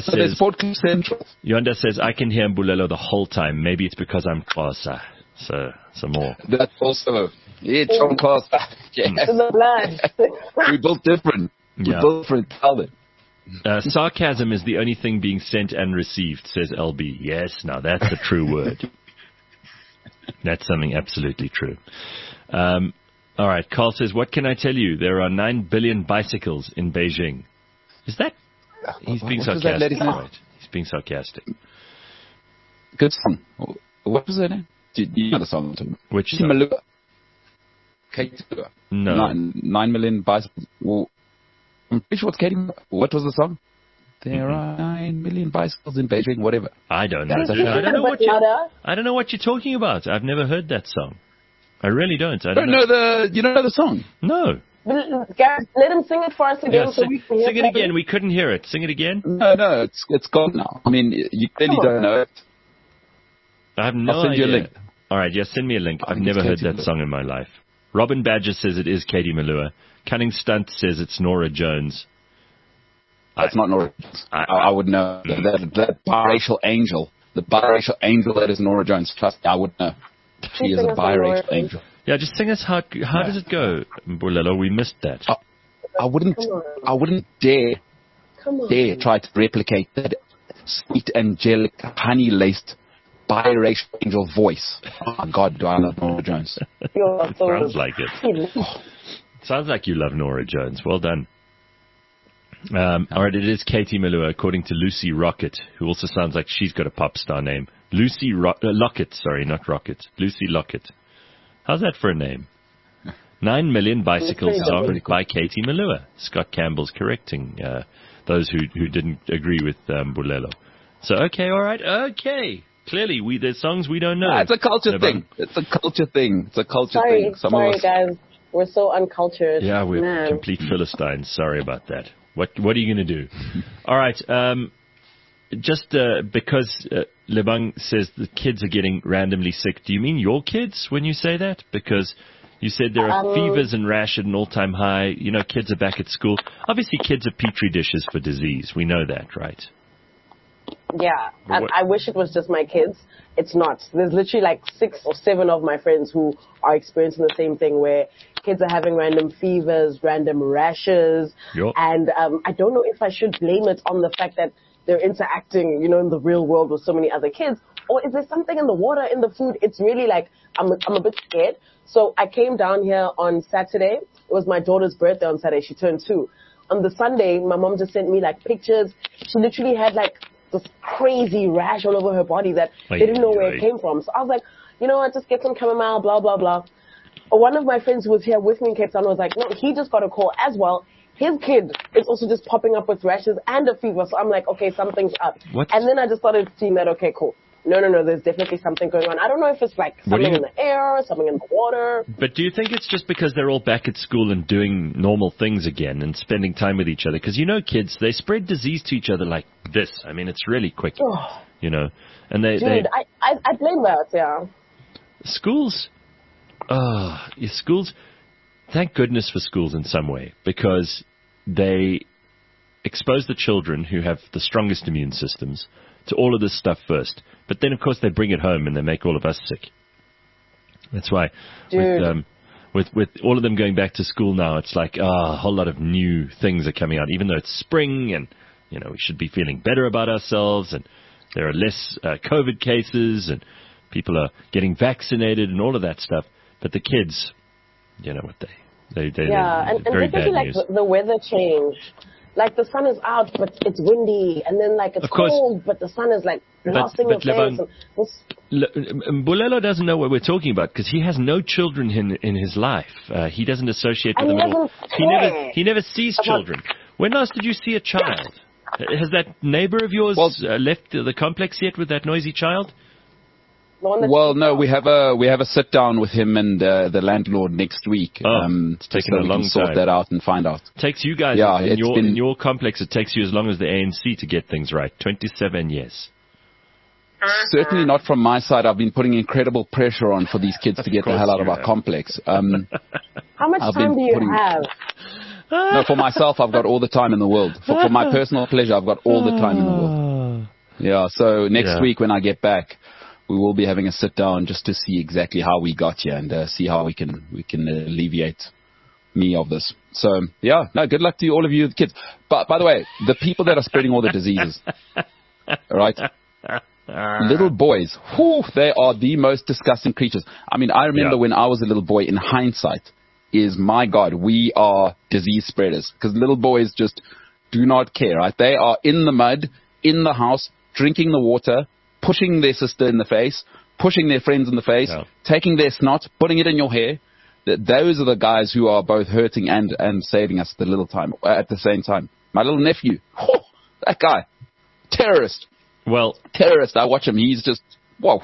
says, I can hear Mbulelo the whole time. Maybe it's because I'm Xhosa. So, some more. That's also. It's from Xhosa. Yes. In the blood. We both different. Yeah. We both different. Tell them. Sarcasm is the only thing being sent and received, says LB. Yes, now that's a true word. That's something absolutely true. All right, Carl says, what can I tell you? There are 9 billion bicycles in Beijing. Is that... He's being sarcastic, right? He's being sarcastic. Good song. What was it? You know the song too. Which song? Katie Malua. No. 9 million bicycles. Well, I'm pretty sure it's Katie Malua. What was the song? There are 9 million bicycles in Beijing, whatever. I don't know. I don't know what you're talking about. I've never heard that song. I really don't. You don't know the song? No. Guys, let him sing it for us again so we can hear it. Sing it again. We couldn't hear it. Sing it again. No, it's gone now. I mean, you clearly don't know it. I have no idea. I'll send you a link. All right, send me a link. I've never heard that song in my life. Robin Badger says it is Katie Malua. Cunning Stunt says it's Nora Jones. That's not Nora Jones. I would know. That biracial angel. The biracial angel that is Nora Jones. Trust me, I would know. She is a biracial angel. Yeah, just sing us how does it go, Mbulelo? We missed that. I wouldn't dare try to replicate that sweet, angelic, honey-laced, biracial angel voice. Oh, my God, do I love Nora Jones. Sounds like it. Sounds like you love Nora Jones. Well done. All right, it is Katie Malua, according to Lucy Rocket, who also sounds like she's got a pop star name. Lucy Lockett, sorry, not Rocket. Lucy Lockett. How's that for a name? 9 million bicycles song by Katie Malua. Scott Campbell's correcting those who didn't agree with Mbulelo. So, okay, all right, okay. Clearly, there's songs we don't know. It's a culture thing. It's a culture thing. Sorry, guys. We're so uncultured. Yeah, we're complete Philistines. Sorry about that. What are you going to do? All right. Because Lebang says the kids are getting randomly sick, do you mean your kids when you say that? Because you said there are fevers and rash at an all-time high. You know, kids are back at school. Obviously, kids are petri dishes for disease. We know that, right? Yeah. I wish it was just my kids. It's not. There's literally like 6 or 7 of my friends who are experiencing the same thing where kids are having random fevers, random rashes. Yep. And I don't know if I should blame it on the fact that they're interacting, in the real world with so many other kids. Or is there something in the water, in the food? It's really like, I'm a bit scared. So I came down here on Saturday. It was my daughter's birthday on Saturday. She turned 2. On the Sunday, my mom just sent me like pictures. She literally had like this crazy rash all over her body that they didn't know where it came from. So I was like, you know what, just get some chamomile, blah, blah, blah. One of my friends who was here with me in Cape Town was like, no, he just got a call as well. His kid is also just popping up with rashes and a fever. So I'm like, okay, something's up. And then I just started seeing that, okay, cool. No, there's definitely something going on. I don't know if it's like something in the air, something in the water. But do you think it's just because they're all back at school and doing normal things again and spending time with each other? Because, you know, kids, they spread disease to each other like this. I mean, it's really quick, you know. And I blame that, yeah. Schools, schools, thank goodness for schools in some way, because they expose the children who have the strongest immune systems to all of this stuff first. But then, of course, they bring it home and they make all of us sick. That's why with all of them going back to school now, it's like a whole lot of new things are coming out, even though it's spring and, you know, we should be feeling better about ourselves and there are less COVID cases and people are getting vaccinated and all of that stuff. But the kids, you know what they're and very bad like news. The weather change. Like, the sun is out, but it's windy, and then, like, it's cold, but the sun is, like, blasting your face. Mbulelo doesn't know what we're talking about, because he has no children in his life. He doesn't associate with them at all. He never sees children. When last did you see a child? Has that neighbor of yours left the complex yet with that noisy child? Well, no, we have a sit down with him and the landlord next week. It's taken a long time. Sort that out and find out. Takes you guys in your complex. It takes you as long as the ANC to get things right. 27 years. Certainly not from my side. I've been putting incredible pressure on for these kids to get the hell out of our complex. How much time do you have? No, for myself, I've got all the time in the world. For my personal pleasure, I've got all the time in the world. Yeah. So next week when I get back, we will be having a sit down just to see exactly how we got here and see how we can alleviate me of this. So yeah, no, good luck to all of you kids. But by the way, the people that are spreading all the diseases, right? Little boys, they are the most disgusting creatures. I mean, I remember when I was a little boy, in hindsight, my God, we are disease spreaders, because little boys just do not care, right? They are in the mud, in the house, drinking the water, pushing their sister in the face, pushing their friends in the face, taking their snot, putting it in your hair. Those are the guys who are both hurting and saving us at the same time. My little nephew, that guy, terrorist. Well, terrorist. I watch him. He's just, whoa.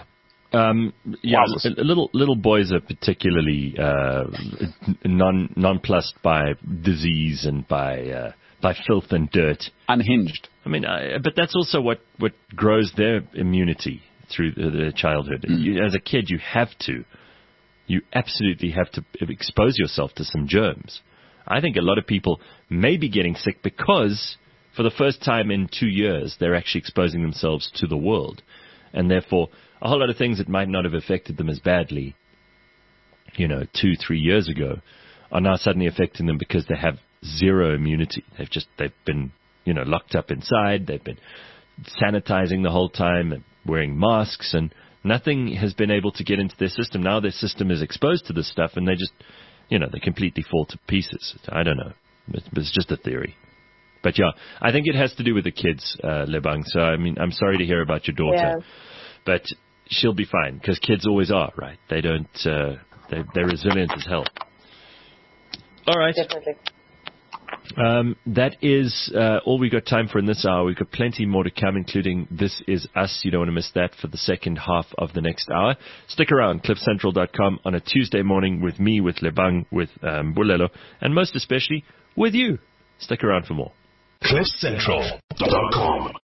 Little boys are particularly nonplussed by disease and by filth and dirt. Unhinged. I mean, but that's also what grows their immunity through their childhood. As a kid, you absolutely have to expose yourself to some germs. I think a lot of people may be getting sick because for the first time in 2 years, they're actually exposing themselves to the world. And therefore, a whole lot of things that might not have affected them as badly, 2-3 years ago, are now suddenly affecting them because they have zero immunity. They've been, locked up inside. They've been sanitizing the whole time and wearing masks, and nothing has been able to get into their system. Now their system is exposed to this stuff, and they just, they completely fall to pieces. I don't know. It's just a theory. But yeah, I think it has to do with the kids, Lebang. So, I mean, I'm sorry to hear about your daughter, but she'll be fine, because kids always are, right? They don't, they're resilient as hell. All right. Definitely. That is all we got time for in this hour. We've got plenty more to come, including This Is Us. You don't want to miss that for the second half of the next hour. Stick around, cliffcentral.com on a Tuesday morning with me, with Lebang, with Mbulelo, and most especially with you. Stick around for more. cliffcentral.com